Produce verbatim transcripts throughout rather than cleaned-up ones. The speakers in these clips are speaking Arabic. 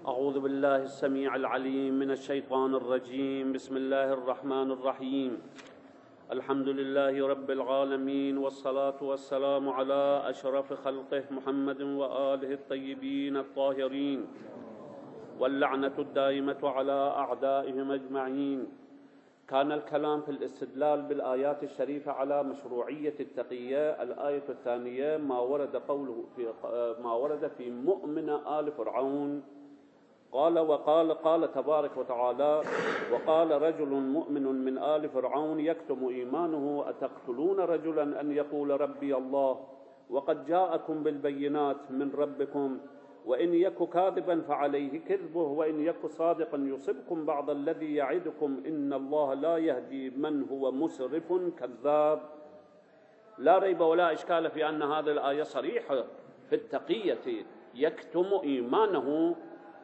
أعوذ بالله السميع العليم من الشيطان الرجيم. بسم الله الرحمن الرحيم. الحمد لله رب العالمين، والصلاة والسلام على أشرف خلقه محمد وآله الطيبين الطاهرين، واللعنة الدائمة على أعدائهم أجمعين. كان الكلام في الاستدلال بالآيات الشريفة على مشروعية التقية. الآية الثانية ما ورد قوله في ما ورد في مؤمن آل فرعون. قال وقال قال تبارك وتعالى: وقال رجل مؤمن من آل فرعون يكتم إيمانه أتقتلون رجلا أن يقول ربي الله وقد جاءكم بالبينات من ربكم وإن يك كاذبا فعليه كذبه وإن يك صادقا يصبكم بعض الذي يعدكم إن الله لا يهدي من هو مسرف كذاب. لا ريب ولا إشكال في أن هذه الآية صريحة في التقية. يكتم إيمانه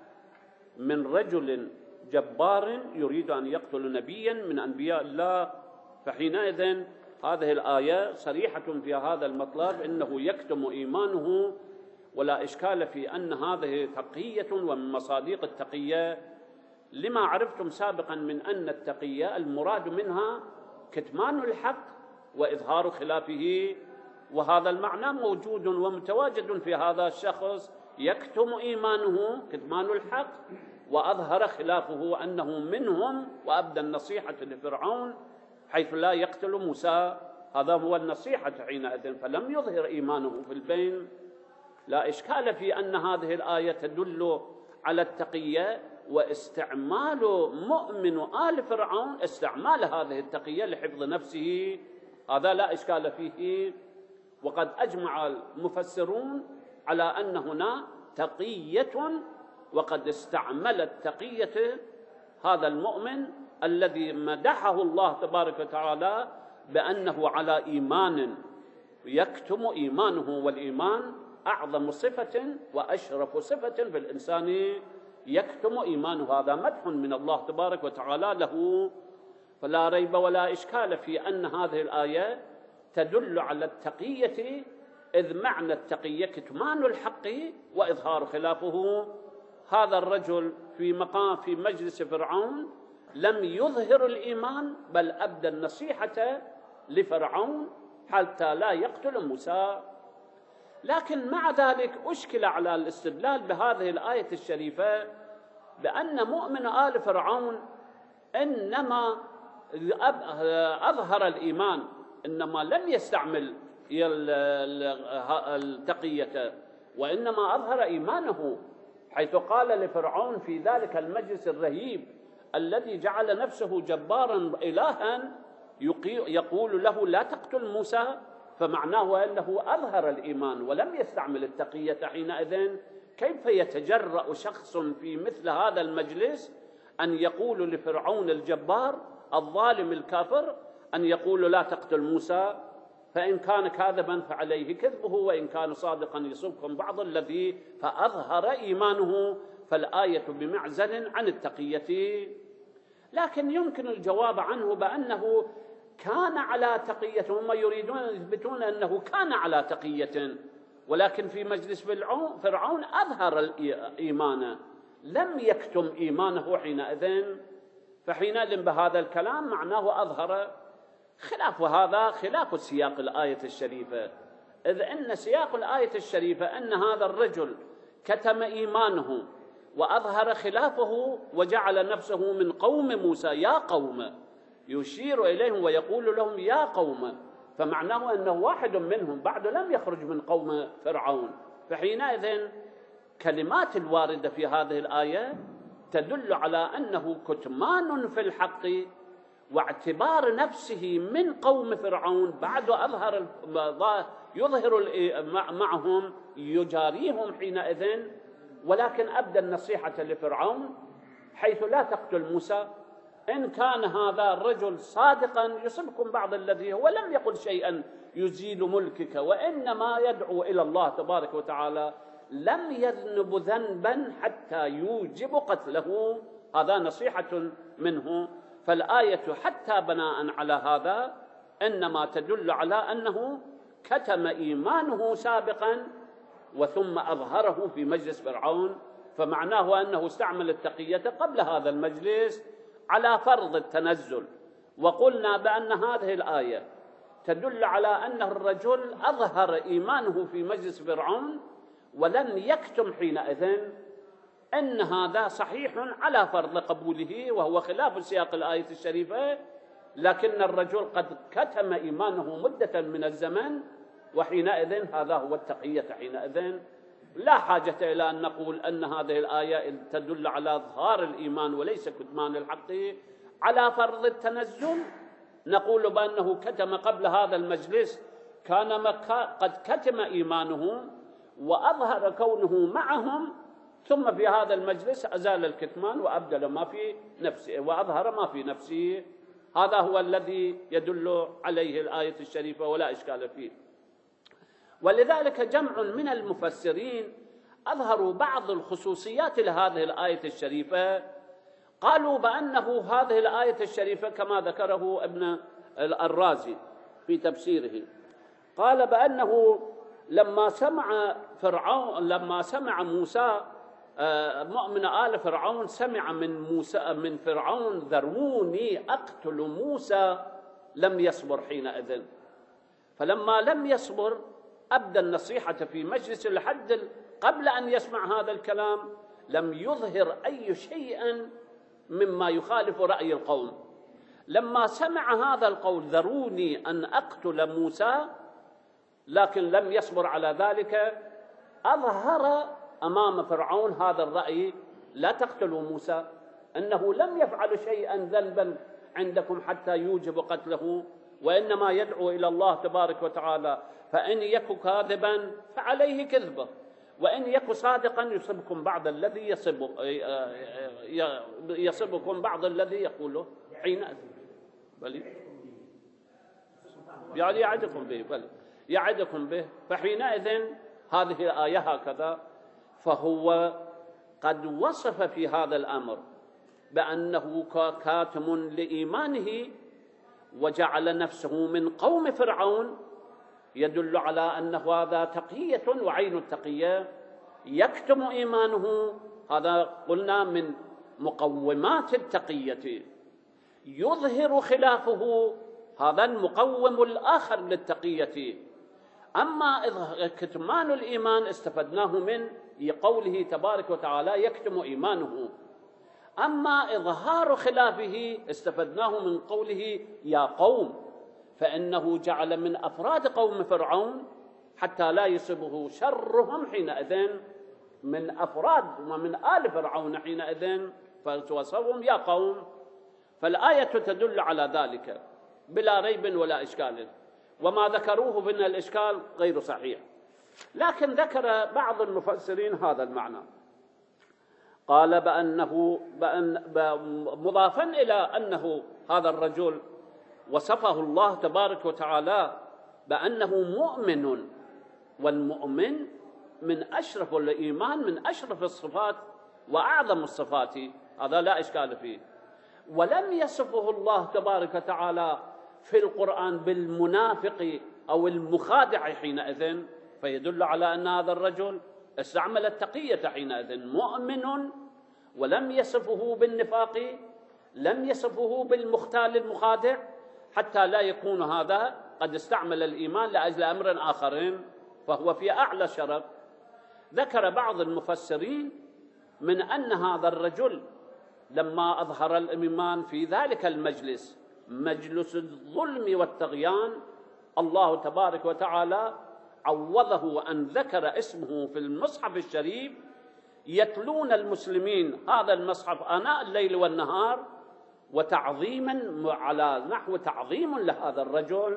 من رجل جبار يريد أن يقتل نبيا من أنبياء الله، فحينئذ هذه الآية صريحة في هذا المطلب، إنه يكتم إيمانه، ولا إشكال في أن هذه تقية ومن مصادق التقية، لما عرفتم سابقا من أن التقية المراد منها كتمان الحق وإظهار خلافه، وهذا المعنى موجود ومتواجد في هذا الشخص. يكتم إيمانه كتمان الحق وأظهر خلافه أنه منهم، وأبدى النصيحة لفرعون حيث لا يقتل موسى. هذا هو النصيحة حينئذ، فلم يظهر إيمانه في البين. لا إشكال في أن هذه الآية تدل على التقية، واستعمال مؤمن آل فرعون استعمال هذه التقية لحفظ نفسه، هذا لا إشكال فيه. وقد أجمع المفسرون على أن هنا تقية، وقد استعمل التقية هذا المؤمن الذي مدحه الله تبارك وتعالى بأنه على إيمان يكتم إيمانه، والإيمان أعظم صفة وأشرف صفة في الإنسان، يكتم إيمانه. هذا مدح من الله تبارك وتعالى له. فلا ريب ولا إشكال في أن هذه الآية تدل على التقية، إذ معنى التقية كتمان الحق وإظهار خلافه. هذا الرجل في مقام في مجلس فرعون لم يظهر الإيمان، بل أبدى النصيحة لفرعون حتى لا يقتل موسى. لكن مع ذلك أشكل على الاستدلال بهذه الآية الشريفة بأن مؤمن آل فرعون إنما أظهر الإيمان، إنما لم يستعمل التقية، وإنما أظهر إيمانه، حيث قال لفرعون في ذلك المجلس الرهيب الذي جعل نفسه جبارا إلها يقول له لا تقتل موسى، فمعناه أنه أظهر الإيمان ولم يستعمل التقية. حينئذ كيف يتجرأ شخص في مثل هذا المجلس أن يقول لفرعون الجبار الظالم الكافر أن يقول لا تقتل موسى؟ فإن كان كاذبا فعليه كذبه وإن كان صادقا يصبكم بعض الذي، فأظهر إيمانه. فالآية بمعزل عن التقية. لكن يمكن الجواب عنه بأنه كان على تقية، هم يريدون أن يثبتون أنه كان على تقية، ولكن في مجلس فرعون أظهر الإيمان، لم يكتم إيمانه حينئذ. فحينئذ بهذا الكلام معناه أظهر. خلاف هذا خلاف سياق الآية الشريفة، إذ أن سياق الآية الشريفة أن هذا الرجل كتم إيمانه وأظهر خلافه وجعل نفسه من قوم موسى، يا قوم، يشير إليهم ويقول لهم يا قوم، فمعناه أنه واحد منهم بعد لم يخرج من قوم فرعون. فحينئذ كلمات الواردة في هذه الآية تدل على أنه كتمان في الحق واعتبار نفسه من قوم فرعون، بعد أظهر يظهر معهم يجاريهم حينئذ، ولكن أبدى النصيحة لفرعون حيث لا تقتل موسى، إن كان هذا الرجل صادقا يصبكم بعض الذي هو، لم يقل شيئا يزيل ملكك، وإنما يدعو إلى الله تبارك وتعالى، لم يذنب ذنبا حتى يوجب قتله. هذا نصيحة منه. فالآية حتى بناء على هذا إنما تدل على أنه كتم إيمانه سابقا وثم أظهره في مجلس فرعون، فمعناه أنه استعمل التقية قبل هذا المجلس على فرض التنزل. وقلنا بأن هذه الآية تدل على أن الرجل أظهر إيمانه في مجلس فرعون ولم يكتم حينئذ، أن هذا صحيح على فرض قبوله وهو خلاف سياق الآية الشريفة، لكن الرجل قد كتم إيمانه مدة من الزمن، وحينئذ هذا هو التقية. حينئذ لا حاجة إلى أن نقول أن هذه الآية تدل على إظهار الإيمان وليس كتمان الحق على فرض التنزل. نقول بأنه كتم قبل هذا المجلس، كان قد كتم إيمانه وأظهر كونه معهم، ثم في هذا المجلس أزال الكتمان وأبدل ما في نفسه وأظهر ما في نفسه. هذا هو الذي يدل عليه الآية الشريفة ولا إشكال فيه. ولذلك جمع من المفسرين أظهروا بعض الخصوصيات لهذه الآية الشريفة، قالوا بأنه هذه الآية الشريفة كما ذكره ابن الرازي في تفسيره، قال بأنه لما سمع فرعون لما سمع موسى مؤمن آل فرعون سمع من موسى من فرعون ذروني أقتل موسى لم يصبر حينئذ، فلما لم يصبر أبدى النصيحة في مجلس الحد قبل أن يسمع هذا الكلام، لم يظهر أي شيء مما يخالف رأي القوم. لما سمع هذا القول ذروني أن أقتل موسى لكن لم يصبر على ذلك، أظهر أمام فرعون هذا الرأي: لا تقتلوا موسى، أنه لم يفعل شيئا ذنبا عندكم حتى يوجب قتله، وإنما يدعو إلى الله تبارك وتعالى، فإن يك كاذبا فعليه كذبه، وإن يك صادقا يصبكم بعض الذي يصب يصبكم بعض الذي يقوله حينئذ. بل يعني يعدكم به بل يعدكم به فحينئذ هذه الآية هكذا. فهو قد وصف في هذا الأمر بأنه كاتم لإيمانه وجعل نفسه من قوم فرعون، يدل على أن هذا تقية وعين التقية، يكتم إيمانه. هذا قلنا من مقومات التقية. يظهر خلافه، هذا المقوم الآخر للتقية. أما كتمان الإيمان استفدناه من قوله تبارك وتعالى يكتم إيمانه. أما إظهار خلافه استفدناه من قوله يا قوم، فإنه جعل من أفراد قوم فرعون حتى لا يصيبه شرهم حينئذ من أفراد ومن آل فرعون حينئذ، فوصفهم يا قوم. فالآية تدل على ذلك بلا ريب ولا إشكال، وما ذكروه من الإشكال غير صحيح. لكن ذكر بعض المفسرين هذا المعنى، قال بأنه بأن مضافا إلى أنه هذا الرجل وصفه الله تبارك وتعالى بأنه مؤمن، والمؤمن من أشرف الإيمان، من أشرف الصفات وأعظم الصفات، هذا لا إشكال فيه. ولم يصفه الله تبارك وتعالى في القرآن بالمنافق أو المخادع حينئذ، فيدل على أن هذا الرجل استعمل التقية حينئذ، مؤمن، ولم يصفه بالنفاق، لم يصفه بالمختال المخادع، حتى لا يكون هذا قد استعمل الإيمان لأجل أمر آخرين، فهو في أعلى شرف. ذكر بعض المفسرين من أن هذا الرجل لما أظهر الإيمان في ذلك المجلس، مجلس الظلم والطغيان، الله تبارك وتعالى عوضه أن ذكر اسمه في المصحف الشريف، يتلون المسلمين هذا المصحف آناء الليل والنهار، وتعظيما على نحو تعظيم لهذا الرجل.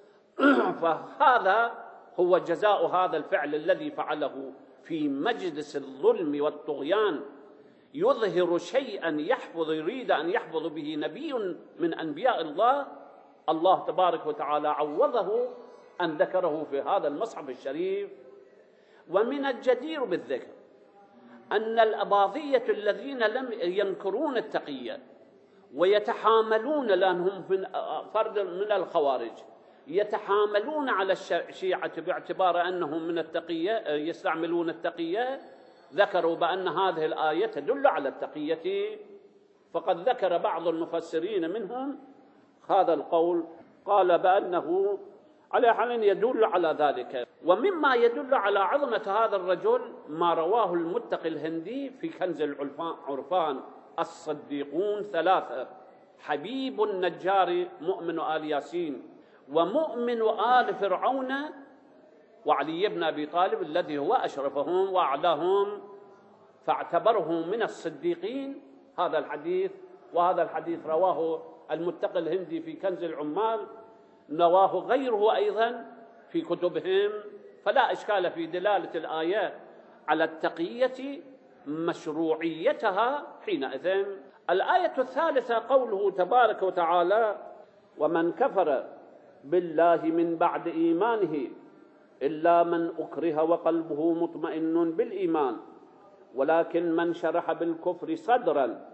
فهذا هو جزاء هذا الفعل الذي فعله في مجلس الظلم والطغيان، يظهر شيئا يحفظ يريد أن يحفظ به نبي من أنبياء الله، الله تبارك وتعالى عوضه أن ذكره في هذا المصحف الشريف. ومن الجدير بالذكر أن الأباضية الذين لم ينكرون التقية ويتحاملون، لأنهم فرد من الخوارج يتحاملون على الشيعة باعتبار أنهم من التقية، يستعملون التقية، ذكروا بأن هذه الآية تدل على التقية، فقد ذكر بعض المفسرين منهم هذا القول، قال بأنه على حال يدل على ذلك. ومما يدل على عظمة هذا الرجل ما رواه المتقي الهندي في كنز العرفان: الصديقون ثلاثة: حبيب النجار مؤمن آل ياسين، ومؤمن آل فرعون، وعلي بن أبي طالب الذي هو أشرفهم وأعلاهم، فاعتبره من الصديقين. هذا الحديث، وهذا الحديث رواه المتقي الهندي في كنز العمال، رواه غيره أيضا في كتبهم، فلا إشكال في دلالة الآية على التقية مشروعيتها حينئذ. الآية الثالثة قوله تبارك وتعالى: ومن كفر بالله من بعد إيمانه إلا من أكره وقلبه مطمئن بالإيمان ولكن من شرح بالكفر صدرا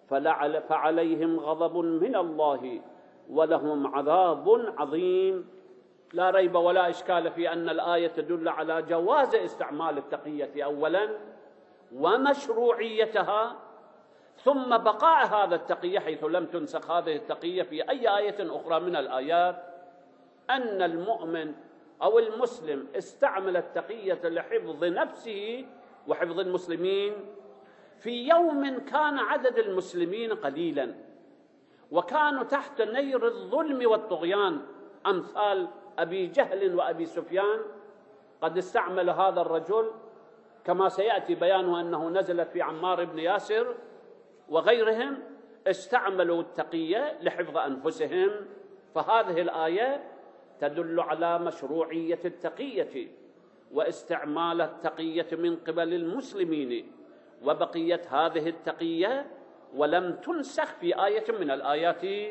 فعليهم غضب من الله ولهم عذاب عظيم. لا ريب ولا إشكال في أن الآية تدل على جواز استعمال التقية أولا ومشروعيتها، ثم بقاء هذا التقية حيث لم تنسخ هذه التقية في أي آية أخرى من الآيات، أن المؤمن أو المسلم استعمل التقية لحفظ نفسه وحفظ المسلمين في يوم كان عدد المسلمين قليلا وكانوا تحت نير الظلم والطغيان، أمثال أبي جهل وأبي سفيان. قد استعمل هذا الرجل كما سيأتي بيانه أنه نزلت في عمار بن ياسر وغيرهم، استعملوا التقية لحفظ أنفسهم. فهذه الآية تدل على مشروعية التقية واستعمال التقية من قبل المسلمين، وبقية هذه التقية ولم تنسخ في آية من الآيات.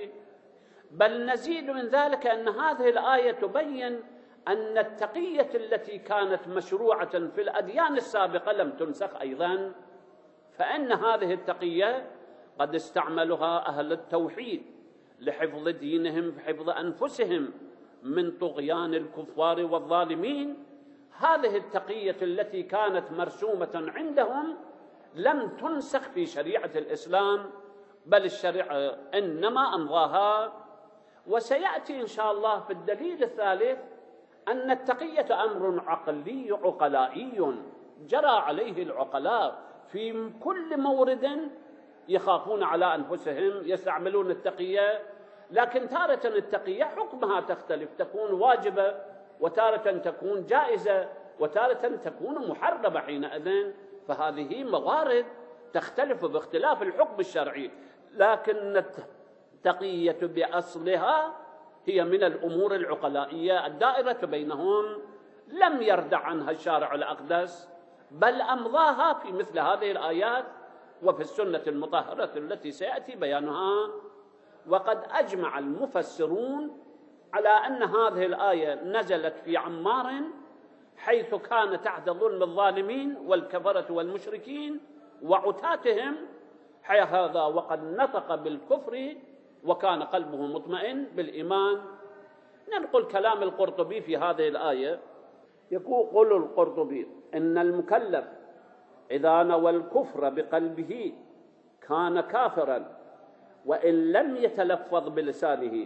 بل نزيد من ذلك أن هذه الآية تبين أن التقية التي كانت مشروعة في الأديان السابقة لم تنسخ أيضا، فإن هذه التقية قد استعملها أهل التوحيد لحفظ دينهم، حفظ أنفسهم من طغيان الكفار والظالمين. هذه التقية التي كانت مرسومة عندهم لم تنسخ في شريعة الإسلام، بل الشريعة إنما أمضاها. وسيأتي إن شاء الله في الدليل الثالث أن التقية أمر عقلي عقلائي جرى عليه العقلاء في كل مورد، يخافون على أنفسهم يستعملون التقية. لكن تارة التقية حكمها تختلف، تكون واجبة، وتارة تكون جائزة، وتارة تكون محرمة حينئذ. فهذه موارد تختلف باختلاف الحكم الشرعي، لكن التقية بأصلها هي من الأمور العقلائية الدائرة بينهم، لم يردع عنها الشارع الأقدس، بل أمضاها في مثل هذه الآيات وفي السنة المطهرة التي سيأتي بيانها. وقد أجمع المفسرون على أن هذه الآية نزلت في عمار حيث كان تحت ظلم الظالمين والكفرة والمشركين وعتاتهم، حي هذا وقد نطق بالكفر وكان قلبه مطمئن بالإيمان. ننقل كلام القرطبي في هذه الآية، يقول القرطبي: إن المكلف إذا نوى الكفر بقلبه كان كافرا وإن لم يتلفظ بلسانه،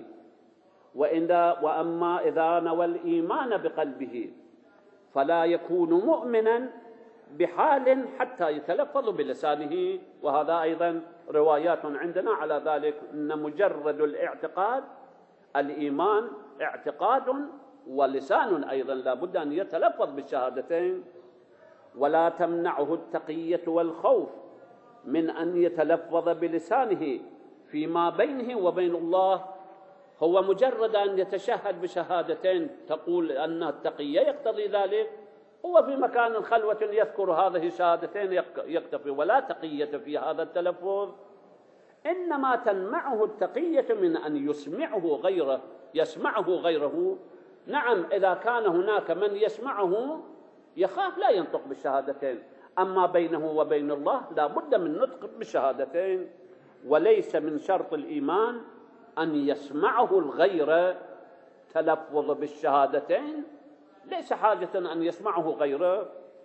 وأما إذا نوى الإيمان بقلبه فلا يكون مؤمنا بحال حتى يتلفظ بلسانه. وهذا أيضا روايات عندنا على ذلك، أن مجرد الاعتقاد الإيمان اعتقاد ولسان أيضا لا بد أن يتلفظ بالشهادتين. ولا تمنعه التقية والخوف من أن يتلفظ بلسانه فيما بينه وبين الله. هو مجرد أن يتشهد بشهادتين تقول أن التقية يقتضي ذلك، هو في مكان خلوة يذكر هذه الشهادتين يكتفي، ولا تقية في هذا التلفظ. إنما تمنعه التقية من أن يسمعه غيره يسمعه غيره. نعم، إذا كان هناك من يسمعه يخاف لا ينطق بالشهادتين، أما بينه وبين الله لا بد من نطق بالشهادتين. وليس من شرط الإيمان أن يسمعه الغير تلفظ بالشهادتين، ليس حاجة أن يسمعه غيره.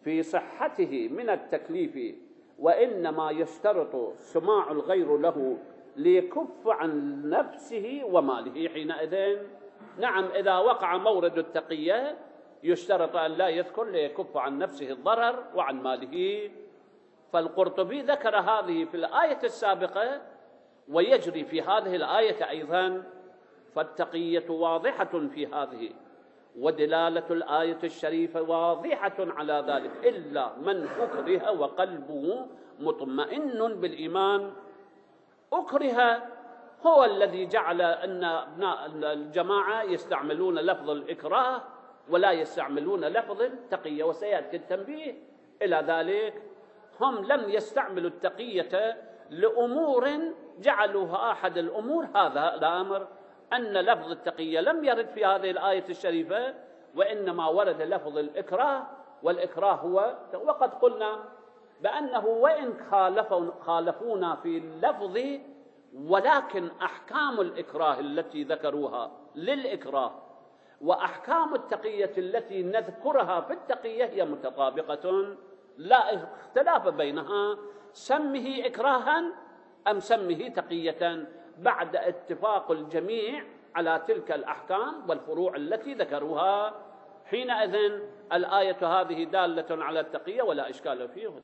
في صحته من التكليف، وإنما يشترط سماع الغير له ليكف عن نفسه وماله حينئذ. نعم، إذا وقع مورد التقية يشترط أن لا يذكر ليكف عن نفسه الضرر وعن ماله. فالقرطبي ذكر هذه في الآية السابقة ويجري في هذه الآية أيضا، فالتقية واضحة في هذه، ودلالة الآية الشريفة واضحة على ذلك، إلا من أكره وقلبه مطمئن بالإيمان. أكره هو الذي جعل أن أبناء الجماعة يستعملون لفظ الإكراه ولا يستعملون لفظ التقية، وسيأتي التنبيه إلى ذلك. هم لم يستعملوا التقية لأمور جعلوها أحد الأمور هذا الأمر، أن لفظ التقية لم يرد في هذه الآية الشريفة، وإنما ورد لفظ الإكراه، والإكراه هو، وقد قلنا بأنه وإن خالفونا في اللفظ، ولكن أحكام الإكراه التي ذكروها للإكراه وأحكام التقية التي نذكرها في التقية هي متطابقة، لا اختلاف بينها. سمه إكراها أم سمه تقية، بعد اتفاق الجميع على تلك الأحكام والفروع التي ذكروها. حينئذ الآية هذه دالة على التقية ولا إشكال فيه.